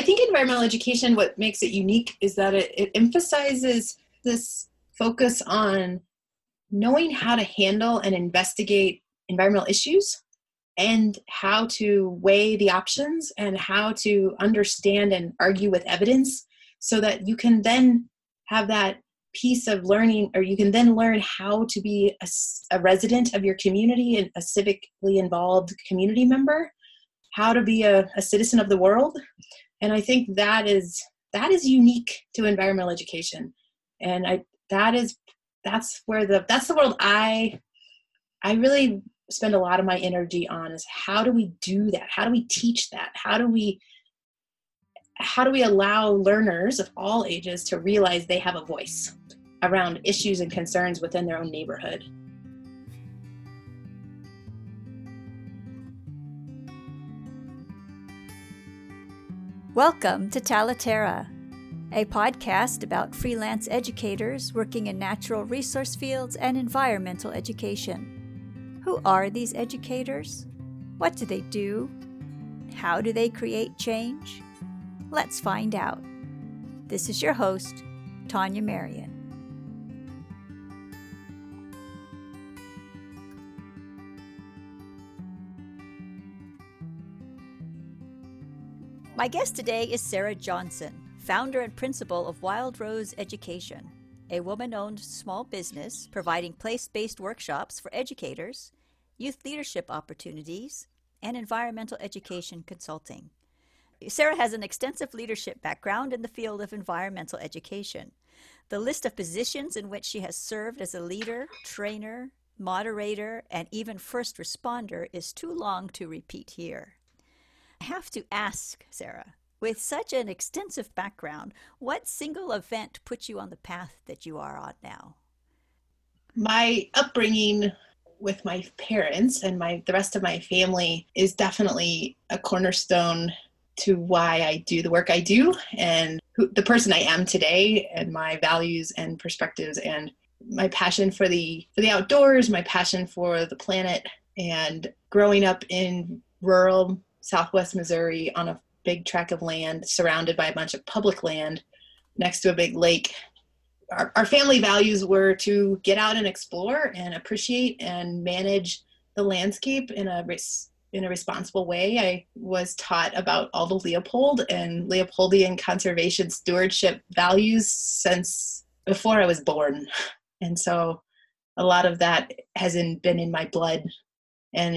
think environmental education, what makes it unique is that it emphasizes this focus on knowing how to handle and investigate environmental issues and how to weigh the options and how to understand and argue with evidence so that you can then have that piece of learning, or you can then learn how to be a resident of your community and a civically involved community member, how to be a citizen of the world. And I think that is unique to environmental education. And that's the world I really spend a lot of my energy on, is how do we do that? How do we teach that? How do we allow learners of all ages to realize they have a voice around issues and concerns within their own neighborhood? Welcome to Talaterra, a podcast about freelance educators working in natural resource fields and environmental education. Who are these educators? What do they do? How do they create change? Let's find out. This is your host, Tanya Marion. My guest today is Sarah Johnson, founder and principal of Wild Rose Education, a woman-owned small business providing place-based workshops for educators, youth leadership opportunities, and environmental education consulting. Sarah has an extensive leadership background in the field of environmental education. The list of positions in which she has served as a leader, trainer, moderator, and even first responder is too long to repeat here. I have to ask, Sarah, with such an extensive background, what single event put you on the path that you are on now? My upbringing with my parents and the rest of my family is definitely a cornerstone to why I do the work I do and the person I am today, and my values and perspectives and my passion for the outdoors, my passion for the planet. And growing up in rural Southwest Missouri on a big tract of land surrounded by a bunch of public land next to a big lake, our family values were to get out and explore and appreciate and manage the landscape in a responsible way. I was taught about Aldo Leopold and Leopoldian conservation stewardship values since before I was born. And so a lot of that has been in my blood and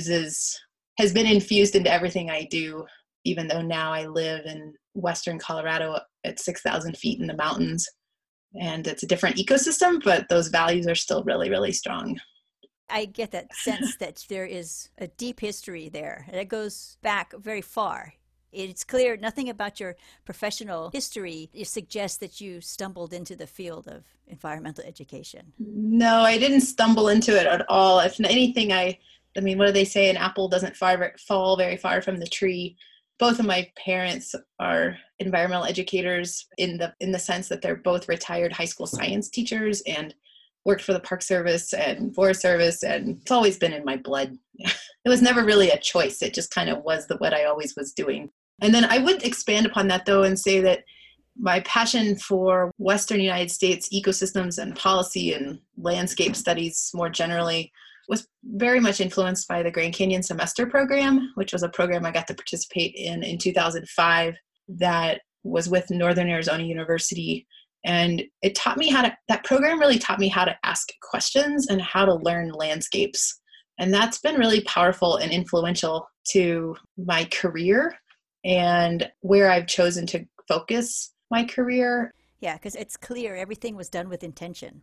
has been infused into everything I do, even though now I live in Western Colorado at 6,000 feet in the mountains. And it's a different ecosystem, but those values are still really, really strong. I get that sense that there is a deep history there. It goes back very far. It's clear nothing about your professional history suggests that you stumbled into the field of environmental education. No, I didn't stumble into it at all. If anything, I mean, what do they say? An apple doesn't fall very far from the tree. Both of my parents are environmental educators in the sense that they're both retired high school science teachers and worked for the Park Service and Forest Service, and it's always been in my blood. It was never really a choice. It just kind of was what I always was doing. And then I would expand upon that, though, and say that my passion for Western United States ecosystems and policy and landscape studies more generally was very much influenced by the Grand Canyon Semester Program, which was a program I got to participate in 2005 that was with Northern Arizona University. And that program really taught me how to ask questions and how to learn landscapes. And that's been really powerful and influential to my career and where I've chosen to focus my career. Yeah, because it's clear everything was done with intention.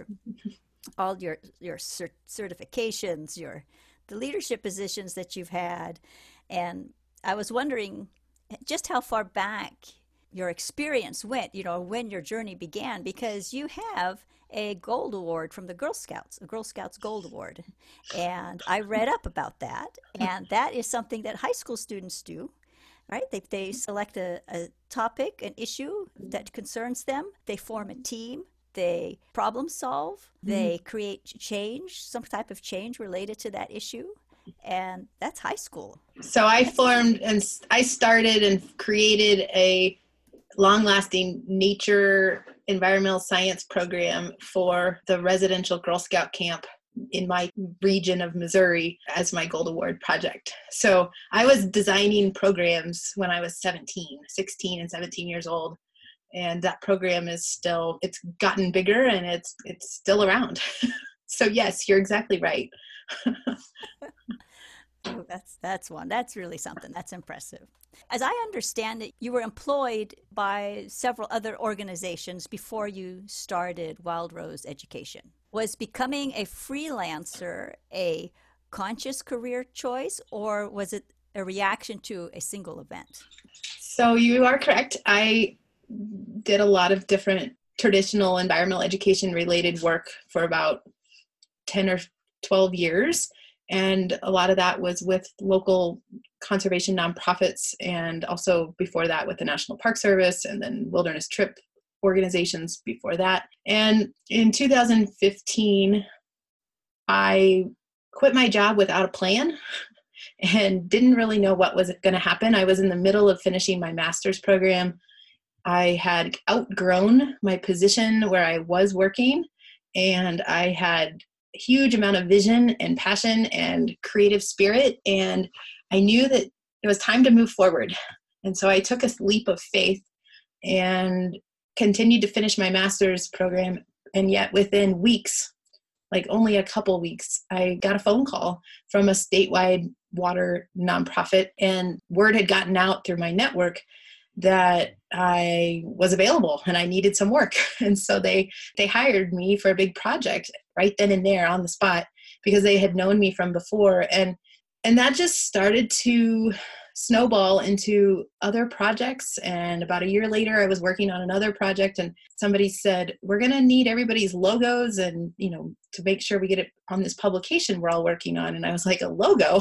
All your certifications, the leadership positions that you've had. And I was wondering just how far back your experience went, when your journey began, because you have a gold award from the Girl Scouts, a Girl Scouts Gold Award. And I read up about that. And that is something that high school students do, right? They select a topic, an issue that concerns them. They form a team. They problem solve, they create change, some type of change related to that issue, and that's high school. So I formed and I started and created a long-lasting nature environmental science program for the residential Girl Scout camp in my region of Missouri as my Gold Award project. So I was designing programs when I was 16 and 17 years old. And that program is still, it's gotten bigger and it's still around. So yes, you're exactly right. Oh, that's really something. That's impressive. As I understand it, you were employed by several other organizations before you started Wild Rose Education. Was becoming a freelancer a conscious career choice, or was it a reaction to a single event? So you are correct. I did a lot of different traditional environmental education related work for about 10 or 12 years. And a lot of that was with local conservation nonprofits, and also before that with the National Park Service, and then wilderness trip organizations before that. And in 2015, I quit my job without a plan and didn't really know what was going to happen. I was in the middle of finishing my master's program. I had outgrown my position where I was working, and I had a huge amount of vision and passion and creative spirit, and I knew that it was time to move forward. And so I took a leap of faith and continued to finish my master's program. And yet within weeks, like only a couple weeks, I got a phone call from a statewide water nonprofit, and word had gotten out through my network that I was available and I needed some work. And so they hired me for a big project right then and there on the spot, because they had known me from before. And that just started to snowball into other projects. And about a year later, I was working on another project, and somebody said, we're going to need everybody's logos and, to make sure we get it on this publication we're all working on. And I was like, a logo?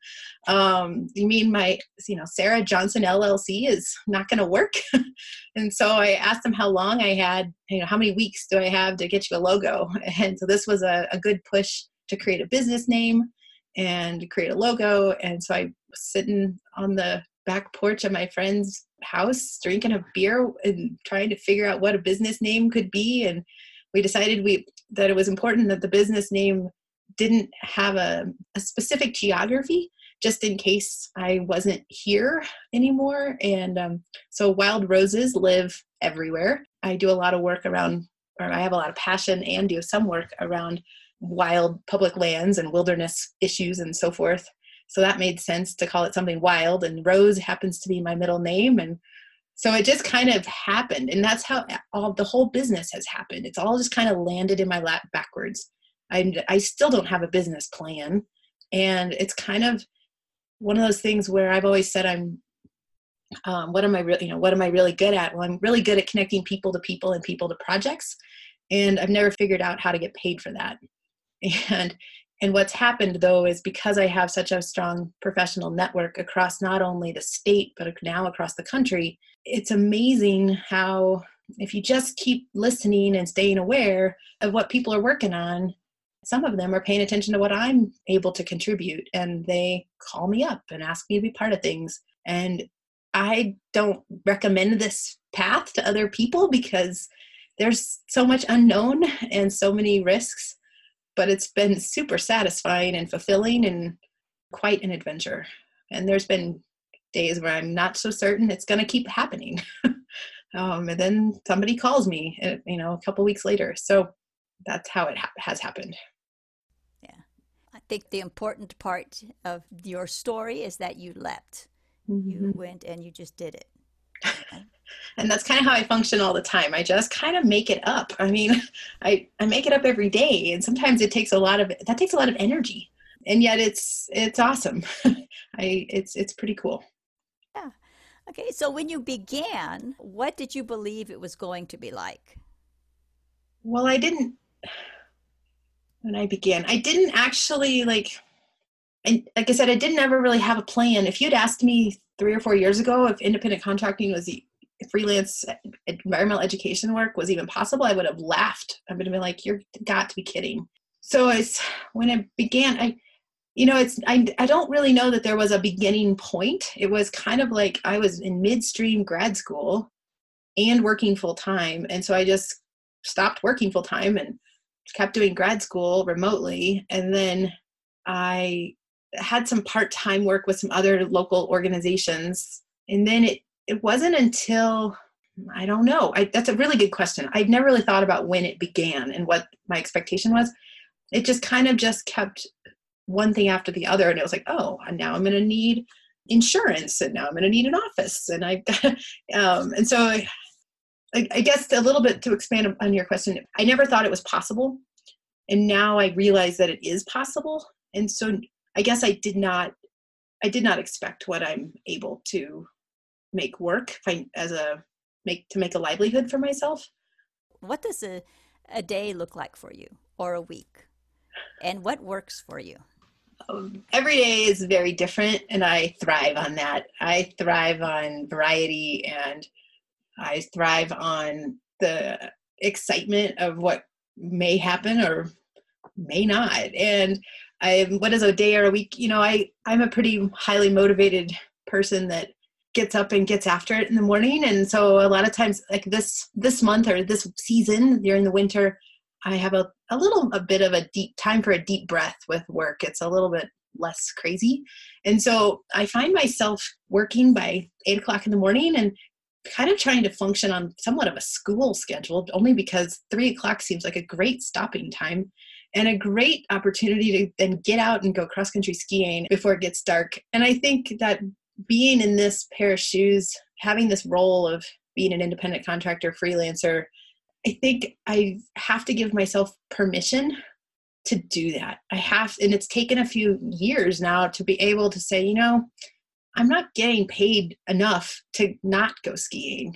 You mean my, Sarah Johnson LLC is not going to work? And so I asked them how long I had, how many weeks do I have to get you a logo? And so this was a good push to create a business name and create a logo. And so I was sitting on the back porch of my friend's house, drinking a beer and trying to figure out what a business name could be. And we decided that it was important that the business name didn't have a specific geography, just in case I wasn't here anymore. And so Wild Roses live everywhere. I do a lot of work around, or I have a lot of passion and do some work around wild public lands and wilderness issues and so forth. So that made sense to call it something wild, and Rose happens to be my middle name. And so it just kind of happened. And that's how the whole business has happened. It's all just kind of landed in my lap backwards. I still don't have a business plan. And it's kind of one of those things where I've always said what am I really good at? Well, I'm really good at connecting people to people and people to projects. And I've never figured out how to get paid for that. And what's happened, though, is because I have such a strong professional network across not only the state, but now across the country, it's amazing how if you just keep listening and staying aware of what people are working on, some of them are paying attention to what I'm able to contribute, and they call me up and ask me to be part of things. And I don't recommend this path to other people because there's so much unknown and so many risks. But it's been super satisfying and fulfilling and quite an adventure. And there's been days where I'm not so certain it's going to keep happening. And then somebody calls me, a couple weeks later. So that's how it has happened. Yeah. I think the important part of your story is that you leapt. Mm-hmm. You went and you just did it. And that's kind of how I function all the time. I just kind of make it up. I mean, I make it up every day, and sometimes it takes a lot of energy, and yet it's awesome. It's pretty cool. Yeah. Okay. So when you began, what did you believe it was going to be like? Well, when I began, I didn't actually and like I said, I didn't ever really have a plan. If you'd asked me 3 or 4 years ago if independent contracting was the freelance environmental education work was even possible, I would have laughed. I would have been like, you're got to be kidding. So when it began, I don't really know that there was a beginning point. It was kind of like I was in midstream grad school and working full time. And so I just stopped working full time and kept doing grad school remotely. And then I had some part-time work with some other local organizations. And then it wasn't until, I don't know, that's a really good question. I've never really thought about when it began and what my expectation was. It just kind of just kept one thing after the other. And it was like, oh, now I'm going to need insurance, and now I'm going to need an office. And and so I guess a little bit to expand on your question, I never thought it was possible. And now I realize that it is possible. And so I guess I did not expect what I'm able to make work to make a livelihood for myself. What does a day look like for you, or a week? And what works for you? Every day is very different, and I thrive on that. I thrive on variety, and I thrive on the excitement of what may happen or may not. And what is a day or a week? I'm a pretty highly motivated person that gets up and gets after it in the morning. And so a lot of times, like this month or this season during the winter, I have a bit of a deep time for a deep breath with work. It's a little bit less crazy. And so I find myself working by 8:00 in the morning and kind of trying to function on somewhat of a school schedule, only because 3:00 seems like a great stopping time and a great opportunity to then get out and go cross-country skiing before it gets dark. And I think that being in this pair of shoes, having this role of being an independent contractor, freelancer, I think I have to give myself permission to do that. And it's taken a few years now to be able to say, I'm not getting paid enough to not go skiing.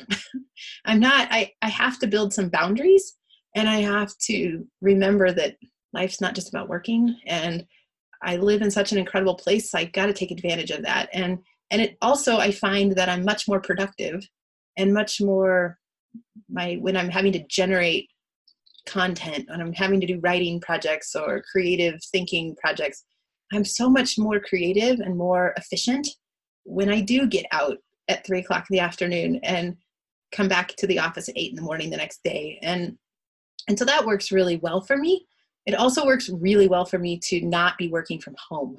I have to build some boundaries, and I have to remember that life's not just about working, and I live in such an incredible place. So I got to take advantage of that. And it also, I find that I'm much more productive and much more when I'm having to generate content, when I'm having to do writing projects or creative thinking projects, I'm so much more creative and more efficient when I do get out at 3:00 in the afternoon and come back to the office at 8 in the morning the next day. And so that works really well for me. It also works really well for me to not be working from home.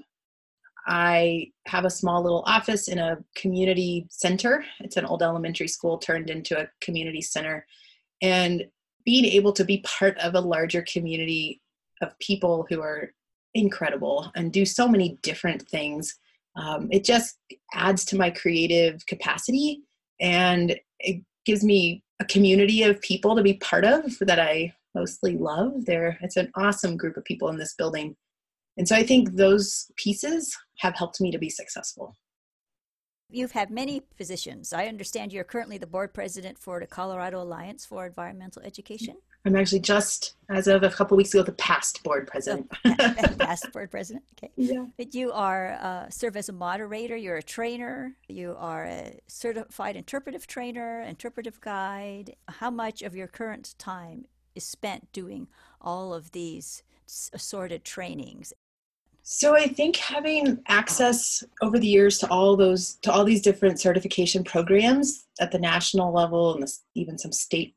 I have a small little office in a community center. It's an old elementary school turned into a community center. And being able to be part of a larger community of people who are incredible and do so many different things, it just adds to my creative capacity, and it gives me a community of people to be part of that I mostly love. It's an awesome group of people in this building. And so I think those pieces have helped me to be successful. You've had many positions. I understand you're currently the board president for the Colorado Alliance for Environmental Education. I'm actually just, as of a couple of weeks ago, the past board president. Past board president, okay. Yeah. But you serve as a moderator, you're a trainer, you are a certified interpretive trainer, interpretive guide. How much of your current time is spent doing all of these assorted trainings? So I think having access over the years to all these different certification programs at the national level and even some state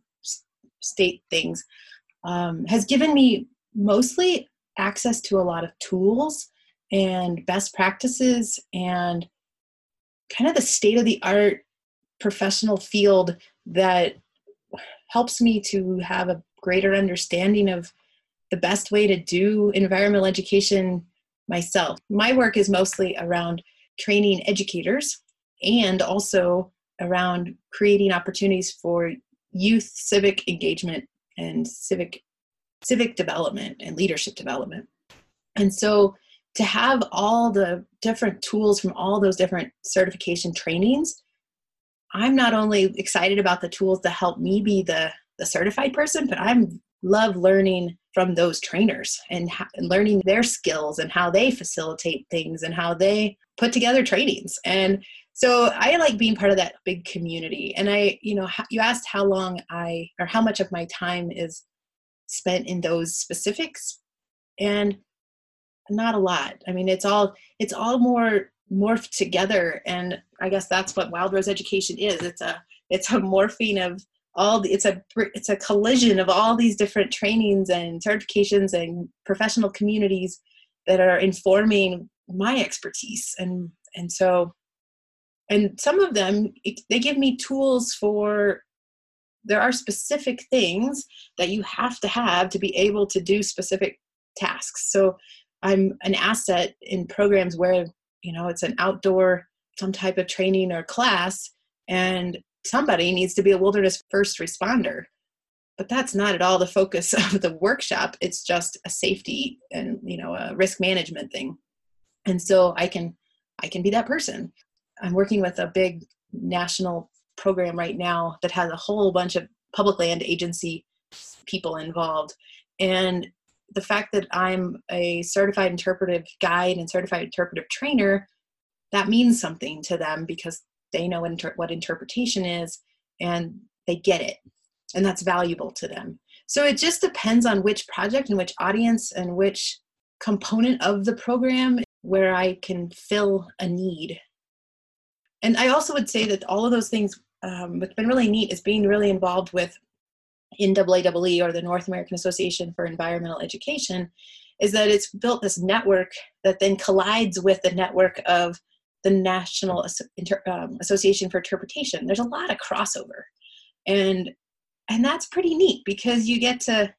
things has given me mostly access to a lot of tools and best practices and kind of the state-of-the-art professional field that helps me to have a greater understanding of the best way to do environmental education myself. My work is mostly around training educators and also around creating opportunities for youth civic engagement and civic development and leadership development. And so to have all the different tools from all those different certification trainings, I'm not only excited about the tools to help me be the certified person, but I love learning from those trainers and learning their skills and how they facilitate things and how they put together trainings. And so I like being part of that big community. And you asked how much of my time is spent in those specifics. And not a lot. I mean, it's all more morphed together. And I guess that's what Wild Rose Education is. It's a morphing of it's a collision of all these different trainings and certifications and professional communities that are informing my expertise. And so, and some of them, they give me tools for, there are specific things that you have to be able to do specific tasks. So I'm an asset in programs where, it's an outdoor, some type of training or class, and somebody needs to be a wilderness first responder. But that's not at all the focus of the workshop. It's just a safety and, a risk management thing. And so I can be that person. I'm working with a big national program right now that has a whole bunch of public land agency people involved. And the fact that I'm a certified interpretive guide and certified interpretive trainer, that means something to them because they know what interpretation is and they get it. And that's valuable to them. So it just depends on which project and which audience and which component of the program where I can fill a need. And I also would say that all of those things, what's been really neat is being really involved with NAAE, or the North American Association for Environmental Education, is that it's built this network that then collides with the network of the National Association for Interpretation. There's a lot of crossover. And that's pretty neat because you get to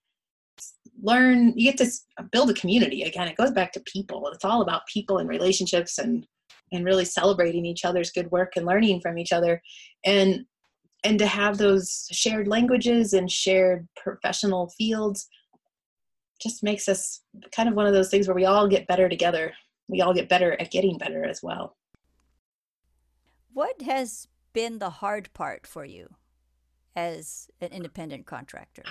learn, you get to build a community. Again, it goes back to people. It's all about people and relationships and really celebrating each other's good work and learning from each other. And to have those shared languages and shared professional fields just makes us kind of one of those things where we all get better together. We all get better at getting better as well. What has been the hard part for you as an independent contractor?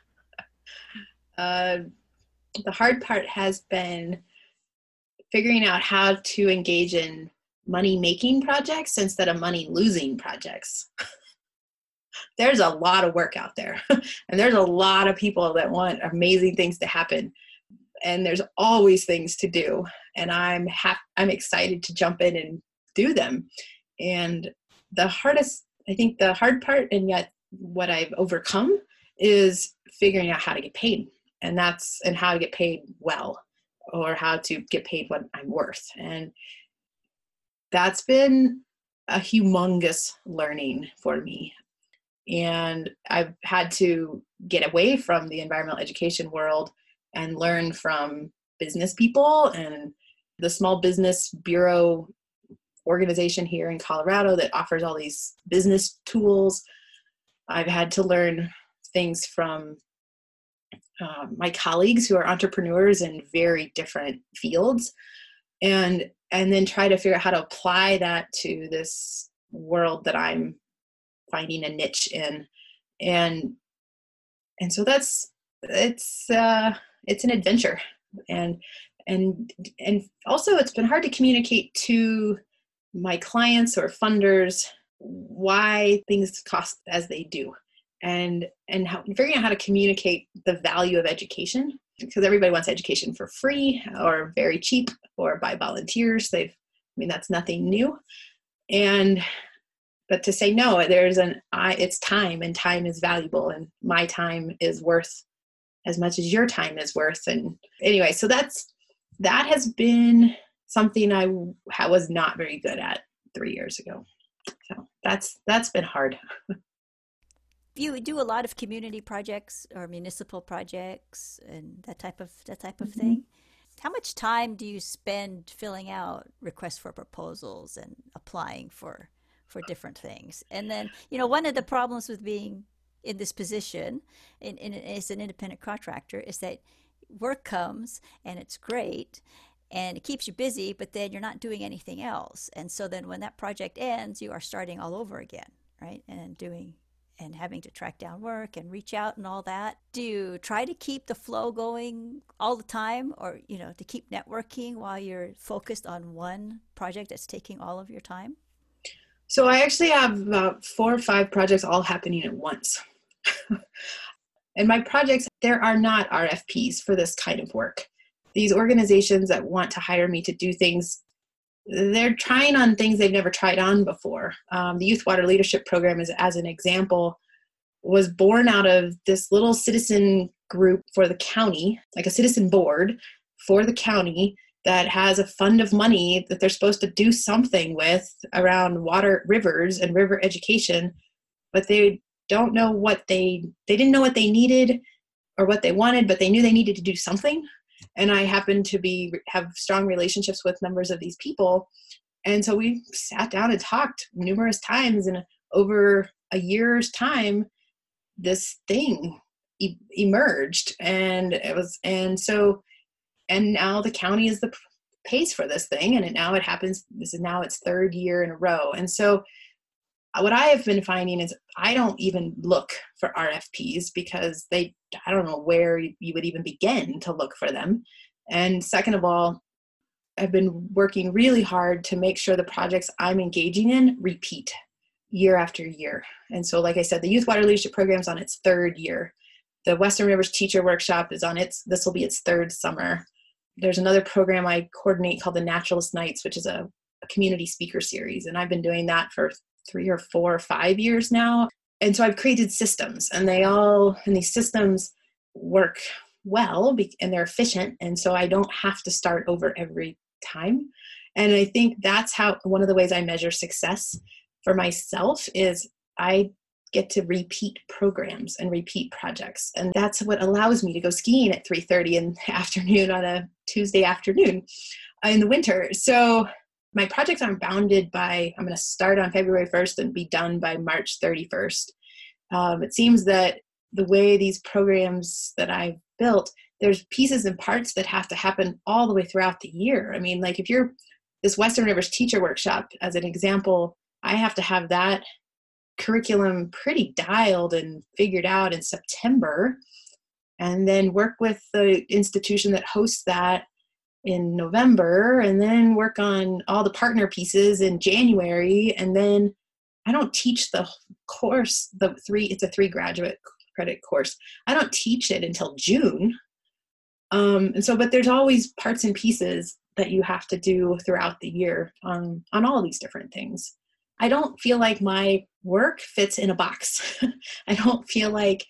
The hard part has been figuring out how to engage in money-making projects instead of money-losing projects. There's a lot of work out there, and there's a lot of people that want amazing things to happen, and there's always things to do, and I'm excited to jump in and do them. And the hard part, and yet what I've overcome, is figuring out how to get paid, and how to get paid well, or how to get paid what I'm worth. And that's been a humongous learning for me. And I've had to get away from the environmental education world and learn from business people and the Small Business Bureau organization here in Colorado that offers all these business tools. I've had to learn things from my colleagues who are entrepreneurs in very different fields, and then try to figure out how to apply that to this world that I'm finding a niche in. And so it's an adventure. And also it's been hard to communicate to my clients or funders why things cost as they do, and figuring out how to communicate the value of education, because everybody wants education for free or very cheap or by volunteers. That's nothing new. But to say no, it's time, and time is valuable, and my time is worth as much as your time is worth. And anyway, so that has been something I was not very good at 3 years ago. So that's been hard. You do a lot of community projects or municipal projects and that type of Mm-hmm. thing. How much time do you spend filling out requests for proposals and applying for different things? And then, one of the problems with being in this position as an independent contractor is that work comes and it's great and it keeps you busy, but then you're not doing anything else. And so then when that project ends, you are starting all over again, right? And having to track down work and reach out and all that. Do you try to keep the flow going all the time, or, to keep networking while you're focused on one project that's taking all of your time? So I actually have about 4 or 5 projects all happening at once. And my projects, there are not RFPs for this kind of work. these organizations that want to hire me to do things, they're trying on things they've never tried on before. The Youth Water Leadership Program, as an example, was born out of this little citizen group for the county, like a citizen board for the county that has a fund of money that they're supposed to do something with around water, rivers, and river education, but they don't know what they didn't know what they needed or what they wanted, but they knew they needed to do something. And I happened to have strong relationships with members of these people. And so we sat down and talked numerous times, and over a year's time, this thing emerged. And now the county pays for this thing. And now it happens. This is now its third year in a row. And so what I have been finding is I don't even look for RFPs because I don't know where you would even begin to look for them. And second of all, I've been working really hard to make sure the projects I'm engaging in repeat year after year. And so, like I said, the Youth Water Leadership Program is on its third year. The Western Rivers Teacher Workshop is this will be its third summer. There's another program I coordinate called the Naturalist Nights, which is a community speaker series. And I've been doing that for 3 or 4 or 5 years now. And so I've created systems, and these systems work well and they're efficient. And so I don't have to start over every time. And I think that's one of the ways I measure success for myself is I get to repeat programs and repeat projects. And that's what allows me to go skiing at 3:30 in the afternoon on a Tuesday afternoon in the winter. So my projects aren't bounded by, I'm going to start on February 1st and be done by March 31st. It seems that the way these programs that I've built, there's pieces and parts that have to happen all the way throughout the year. I mean, like if you're this Western Rivers Teacher Workshop, as an example, I have to have that curriculum pretty dialed and figured out in September, and then work with the institution that hosts that in November, and then work on all the partner pieces in January. And then I don't teach the course, it's a 3 graduate credit course. I don't teach it until June. But there's always parts and pieces that you have to do throughout the year on all these different things. I don't feel like my work fits in a box. I don't feel like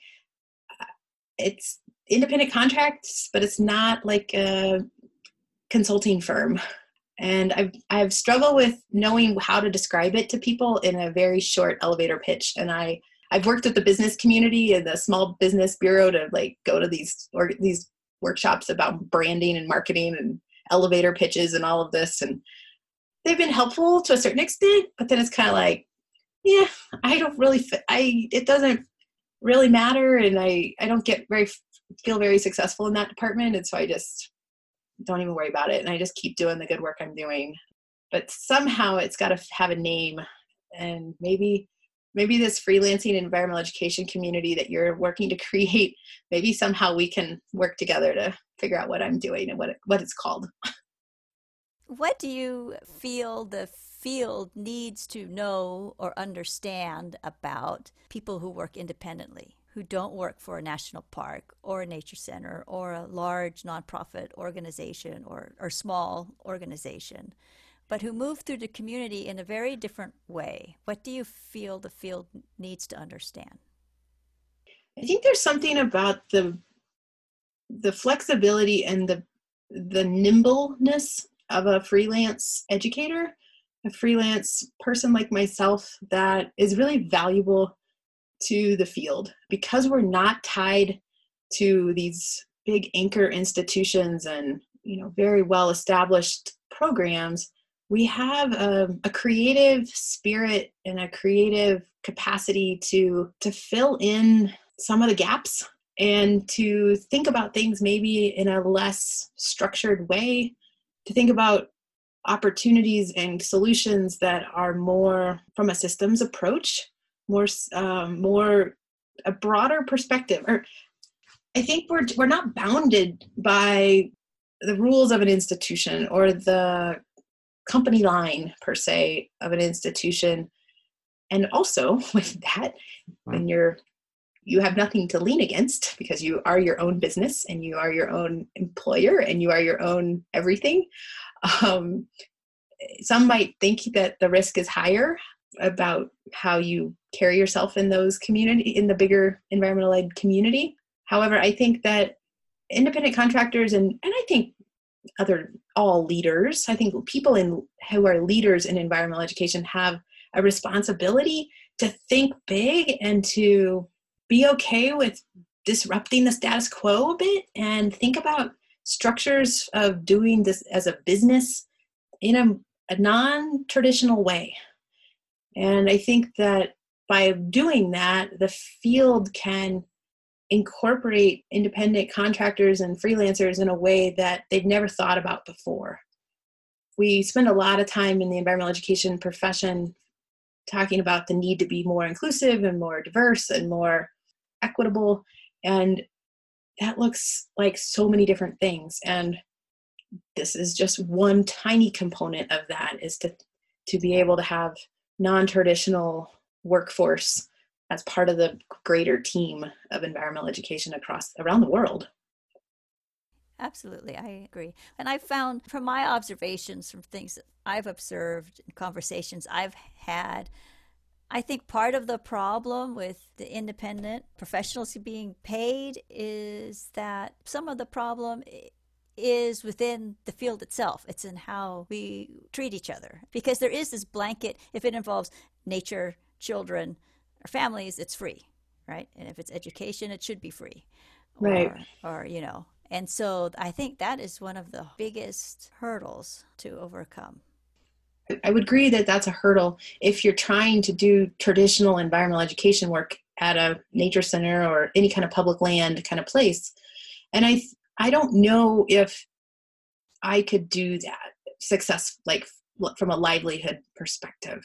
it's independent contracts, but it's not like a consulting firm. And I've struggled with knowing how to describe it to people in a very short elevator pitch. And I've worked with the business community and the Small Business Bureau to go to these workshops about branding and marketing and elevator pitches and all of this. And they've been helpful to a certain extent, but then it's kind of like, yeah, I don't really fit. It doesn't really matter. And I don't feel very successful in that department. And so I just don't even worry about it. And I just keep doing the good work I'm doing. But somehow it's got to have a name. And maybe this freelancing environmental education community that you're working to create, maybe somehow we can work together to figure out what I'm doing and what it's called. What do you feel the field needs to know or understand about people who work independently, who don't work for a national park or a nature center or a large nonprofit organization or small organization, but who move through the community in a very different way? What do you feel the field needs to understand? I think there's something about the flexibility and the nimbleness of a freelance educator, a freelance person like myself, that is really valuable to the field because we're not tied to these big anchor institutions and very well established programs. We have a creative spirit and a creative capacity to fill in some of the gaps and to think about things maybe in a less structured way, to think about opportunities and solutions that are more from a systems approach, more a broader perspective. Or I think we're not bounded by the rules of an institution or the company line per se of an institution. And also with that, when you're you have nothing to lean against because you are your own business and you are your own employer and you are your own everything. Um, some might think that the risk is higher about how you carry yourself in in the bigger environmental aid community. However, I think that independent contractors and I think all leaders, I think people who are leaders in environmental education have a responsibility to think big and to be okay with disrupting the status quo a bit and think about structures of doing this as a business in a non-traditional way. And I think that by doing that, the field can incorporate independent contractors and freelancers in a way that they've never thought about before. We spend a lot of time in the environmental education profession talking about the need to be more inclusive and more diverse and more equitable. And that looks like so many different things. And this is just one tiny component of that, is to be able to have non-traditional workforce as part of the greater team of environmental education around the world. Absolutely, I agree. And I've found from my observations, from things that I've observed, conversations I've had, I think part of the problem with the independent professionals being paid is that some of the problem is within the field itself. It's in how we treat each other. Because there is this blanket, if it involves nature, children, or families, it's free, right? And if it's education, it should be free. Right. Or and so I think that is one of the biggest hurdles to overcome. I would agree that that's a hurdle if you're trying to do traditional environmental education work at a nature center or any kind of public land kind of place. And I don't know if I could do that from a livelihood perspective.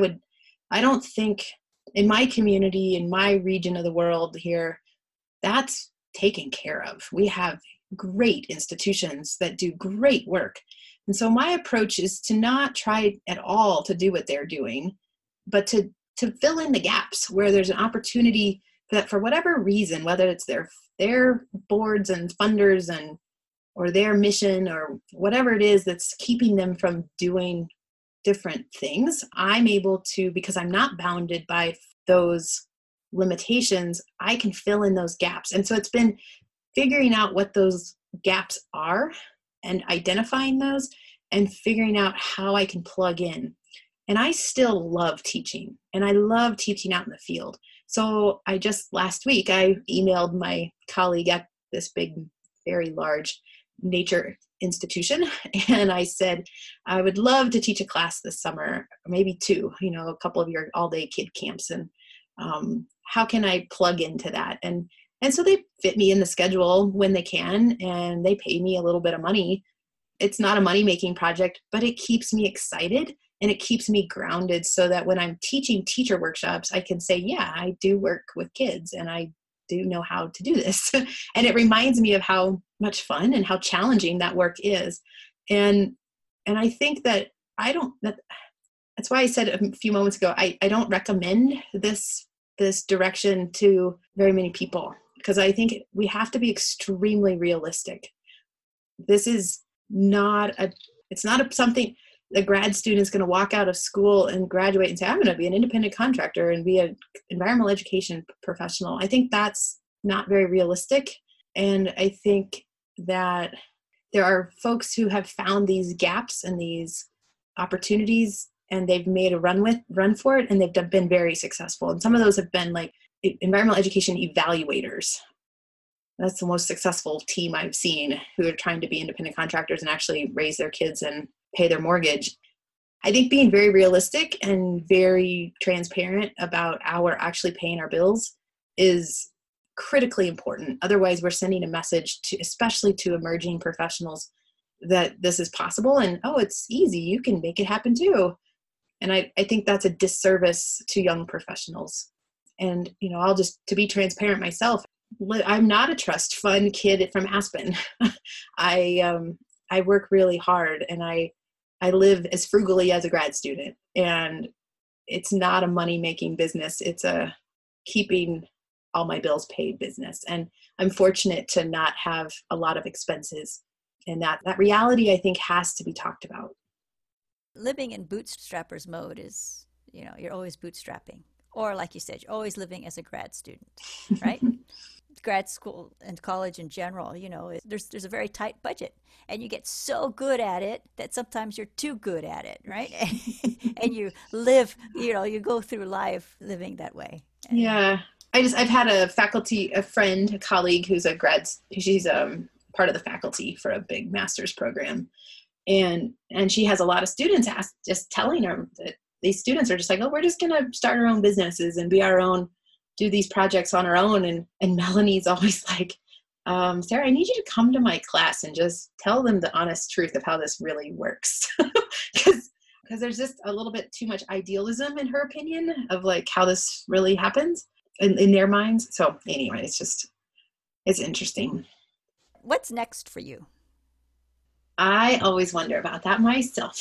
I don't think in my community, in my region of the world here, that's taken care of. We have great institutions that do great work. And so my approach is to not try at all to do what they're doing, but to fill in the gaps where there's an opportunity that for whatever reason, whether it's their boards and funders or their mission or whatever it is that's keeping them from doing different things, I'm able to, because I'm not bounded by those limitations, I can fill in those gaps. And so it's been figuring out what those gaps are and identifying those and figuring out how I can plug in. And I still love teaching, and I love teaching out in the field. So last week, I emailed my colleague at this big, very large nature institution, and I said, I would love to teach a class this summer, maybe two, a couple of your all-day kid camps, and how can I plug into that? And so they fit me in the schedule when they can, and they pay me a little bit of money. It's not a money-making project, but it keeps me excited and it keeps me grounded so that when I'm teaching teacher workshops, I can say, yeah, I do work with kids and I do know how to do this. And it reminds me of how much fun and how challenging that work is. And I think that that's why I said a few moments ago, I don't recommend this direction to very many people, because I think we have to be extremely realistic. This is it's not something the grad student is going to walk out of school and graduate and say, I'm going to be an independent contractor and be an environmental education professional. I think that's not very realistic. And I think that there are folks who have found these gaps and these opportunities, and they've made a run for it, and they've been very successful. And some of those have been like environmental education evaluators. That's the most successful team I've seen, who are trying to be independent contractors and actually raise their kids and pay their mortgage. I think being very realistic and very transparent about how we're actually paying our bills is critically important. Otherwise, we're sending a message especially to emerging professionals, that this is possible and, oh, it's easy. You can make it happen too. And I think that's a disservice to young professionals. And, to be transparent myself, I'm not a trust fund kid from Aspen. I work really hard, and I live as frugally as a grad student, and it's not a money-making business. It's a keeping all my bills paid business. And I'm fortunate to not have a lot of expenses. And that reality, I think, has to be talked about. Living in bootstrappers mode is, you're always bootstrapping. Or like you said, you're always living as a grad student, right? Grad school and college in general, there's a very tight budget, and you get so good at it that sometimes you're too good at it, right? And you live, you go through life living that way. Yeah. I've had a friend, a colleague who's she's part of the faculty for a big master's program. And she has a lot of students just telling her that these students are just like, oh, we're just going to start our own businesses and be our own, do these projects on our own. And Melanie's always like, Sarah, I need you to come to my class and just tell them the honest truth of how this really works. Because there's just a little bit too much idealism in her opinion of like how this really happens in their minds. So anyway, it's interesting. What's next for you? I always wonder about that myself.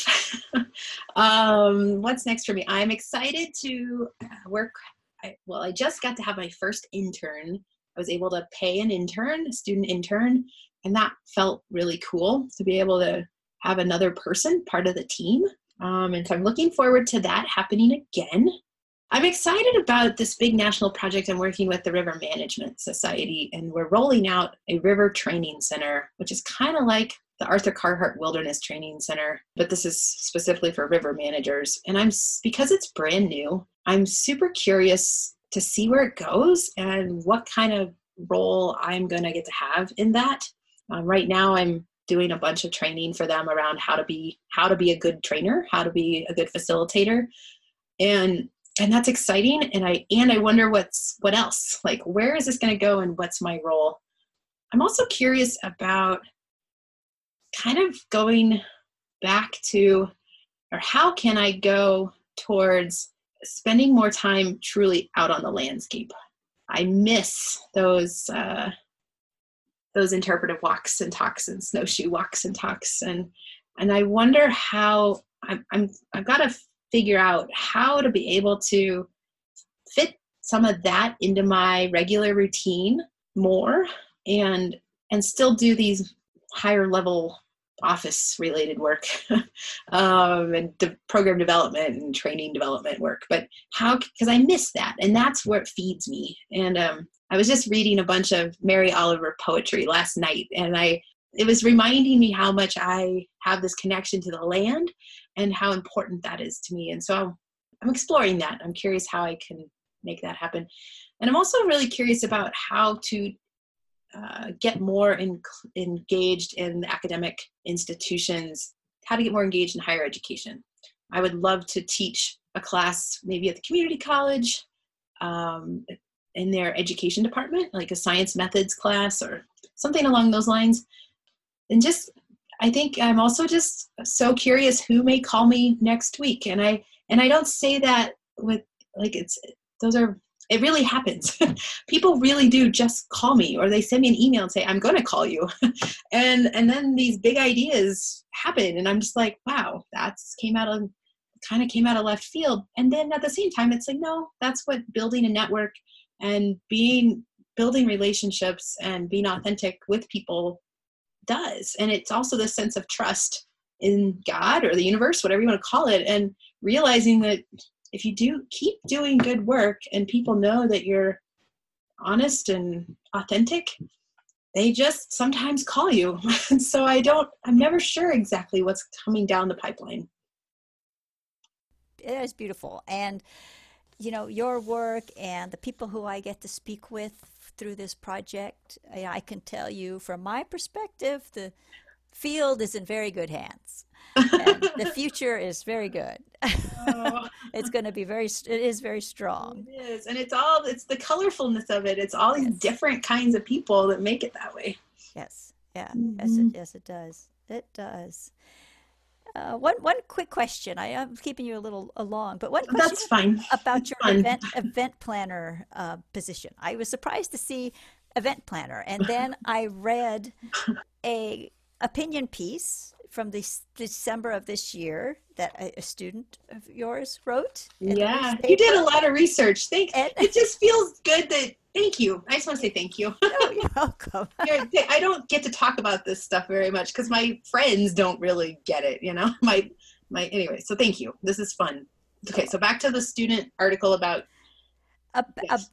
What's next for me? I'm excited to work. I just got to have my first intern. I was able to pay a student intern, and that felt really cool to be able to have another person part of the team. And so I'm looking forward to that happening again. I'm excited about this big national project I'm working with the River Management Society, and we're rolling out a river training center, which is kind of like the Arthur Carhart Wilderness Training Center, but this is specifically for river managers. And because it's brand new, I'm super curious to see where it goes and what kind of role I'm going to get to have in that. Right now, I'm doing a bunch of training for them around how to be a good trainer, how to be a good facilitator. And that's exciting. And I wonder what else, like, where is this going to go and what's my role? I'm also curious about kind of going back to, or how can I go towards spending more time truly out on the landscape? I miss those interpretive walks and talks and snowshoe walks and talks. And I wonder how I've got to figure out how to be able to fit some of that into my regular routine more and still do these higher level office related work and the program development and training development work. But because I miss that, and that's what feeds me. And I was just reading a bunch of Mary Oliver poetry last night, and it was reminding me how much I have this connection to the land and how important that is to me. And so I'm exploring that. I'm curious how I can make that happen. And I'm also really curious about how to get more engaged in the academic institutions, how to get more engaged in higher education. I would love to teach a class maybe at the community college in their education department, like a science methods class or something along those lines. And I think I'm also just so curious who may call me next week. And I don't say that with like it really happens. People really do just call me, or they send me an email and say, I'm going to call you. and then these big ideas happen. And I'm just like, wow, came out of left field. And then at the same time, it's like, no, that's what building a network and building relationships and being authentic with people does. And it's also the sense of trust in God or the universe, whatever you want to call it, and realizing that if you do keep doing good work and people know that you're honest and authentic, they just sometimes call you. And so I'm never sure exactly what's coming down the pipeline. It is beautiful. And, your work and the people who I get to speak with through this project, I can tell you from my perspective, the field is in very good hands. And the future is very good. Oh. It is very strong. It is. And it's the colorfulness of it. It's all these different kinds of people that make it that way. Yes. Yeah. Mm-hmm. Yes, it does. It does. One quick question. I am keeping you a little long, but one question. That's fine. About your event planner position. I was surprised to see event planner, and then I read a opinion piece from December of this year that a student of yours wrote. Yeah, you did a lot of research. It just feels good thank thank you. I just want to say thank you. Oh, you're welcome. I don't get to talk about this stuff very much because my friends don't really get it, anyway, so thank you. This is fun. Okay, so back to the student article about yes.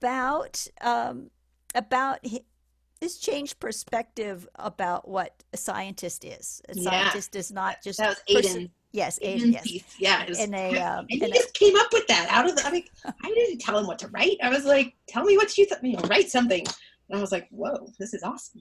About this changed perspective about what a scientist is. A scientist is not just that was Aiden. Yes, Aiden. Yes. Piece. Yeah, and he just came up with that out of the. I didn't tell him what to write. I was like, "Tell me what you write something." And I was like, "Whoa, this is awesome."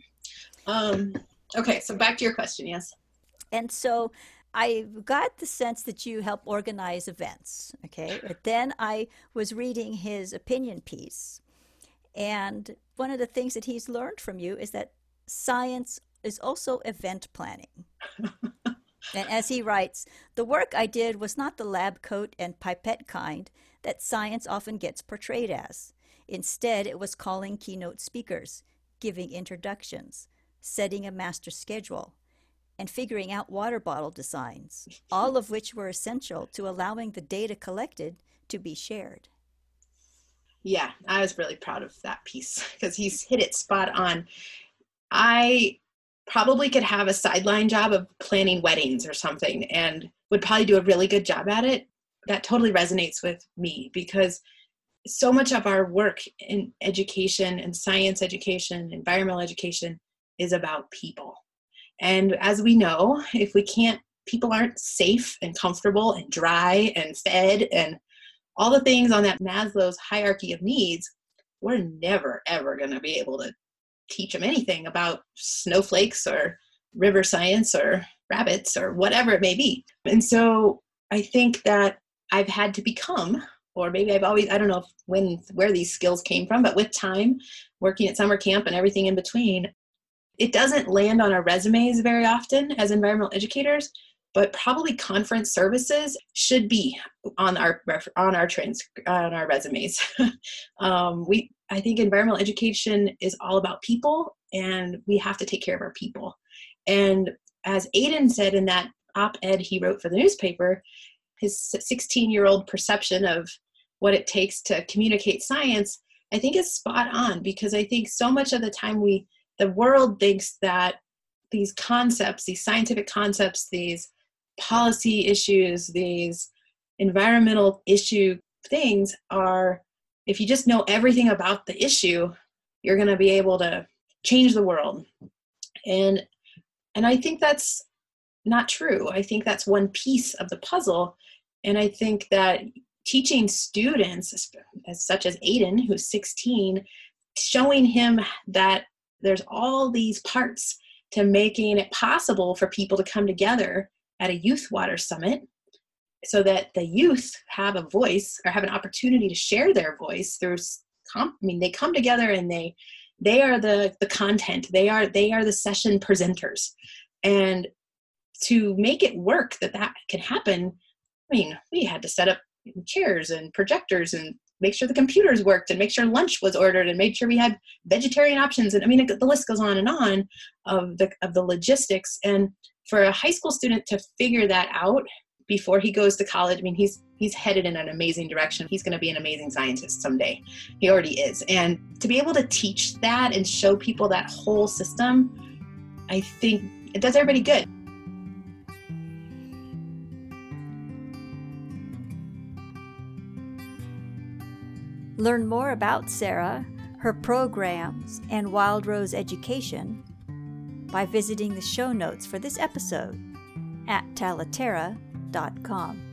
Okay, so back to your question. Yes. And so I got the sense that you help organize events. Okay, but then I was reading his opinion piece. And one of the things that he's learned from you is that science is also event planning. And as he writes, the work I did was not the lab coat and pipette kind that science often gets portrayed as. Instead, it was calling keynote speakers, giving introductions, setting a master schedule, and figuring out water bottle designs, all of which were essential to allowing the data collected to be shared. Yeah, I was really proud of that piece because he's hit it spot on. I probably could have a sideline job of planning weddings or something and would probably do a really good job at it. That totally resonates with me because so much of our work in education and science education, environmental education is about people. And as we know, if people aren't safe and comfortable and dry and fed and all the things on that Maslow's hierarchy of needs, we're never, ever going to be able to teach them anything about snowflakes or river science or rabbits or whatever it may be. And so I think that I've had to become, or maybe I've always, I don't know where these skills came from, but with time, working at summer camp and everything in between, it doesn't land on our resumes very often as environmental educators, but probably conference services should be on our resumes. I think environmental education is all about people, and we have to take care of our people. And as Aiden said in that op-ed he wrote for the newspaper, his 16-year-old perception of what it takes to communicate science, I think is spot on, because I think so much of the time the world thinks that these concepts, these scientific concepts, these policy issues, these environmental issue things are, if you just know everything about the issue, you're going to be able to change the world. And I think that's not true. I think that's one piece of the puzzle. And I think that teaching students, as such as Aiden, who's 16, showing him that there's all these parts to making it possible for people to come together at a youth water summit so that the youth have a voice or have an opportunity to share their voice through, they come together and they are the content. They are the session presenters. And to make it work that can happen, we had to set up chairs and projectors and make sure the computers worked and make sure lunch was ordered and make sure we had vegetarian options. And the list goes on and on of the logistics. And for a high school student to figure that out before he goes to college, he's headed in an amazing direction. He's going to be an amazing scientist someday. He already is. And to be able to teach that and show people that whole system, I think it does everybody good. Learn more about Sarah, her programs, and Wild Rose Education by visiting the show notes for this episode at talaterra.com.